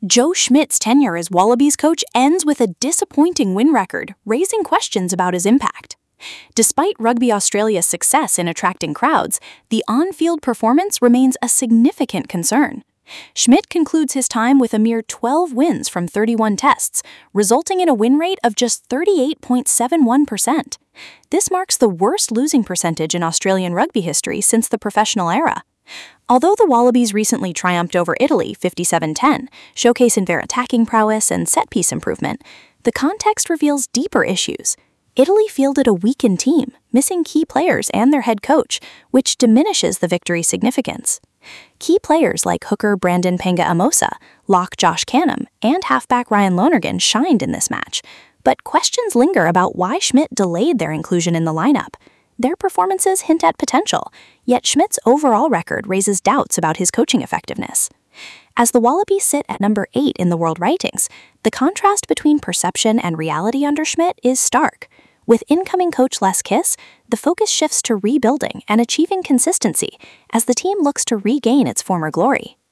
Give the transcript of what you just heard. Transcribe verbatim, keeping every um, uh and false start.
Joe Schmidt's tenure as Wallabies coach ends with a disappointing win record, raising questions about his impact. Despite Rugby Australia's success in attracting crowds, the on-field performance remains a significant concern. Schmidt concludes his time with a mere twelve wins from thirty-one tests, resulting in a win rate of just thirty-eight point seven one percent. This marks the worst losing percentage in Australian rugby history since the professional era. Although the Wallabies recently triumphed over Italy fifty-seven ten, showcasing their attacking prowess and set-piece improvement, the context reveals deeper issues. Italy fielded a weakened team, missing key players and their head coach, which diminishes the victory's significance. Key players like hooker Brandon Penga-Amosa, lock Josh Canham, and halfback Ryan Lonergan shined in this match, but questions linger about why Schmidt delayed their inclusion in the lineup. Their performances hint at potential, yet Schmidt's overall record raises doubts about his coaching effectiveness. As the Wallabies sit at number eight in the world ratings, the contrast between perception and reality under Schmidt is stark. With incoming coach Les Kiss, the focus shifts to rebuilding and achieving consistency as the team looks to regain its former glory.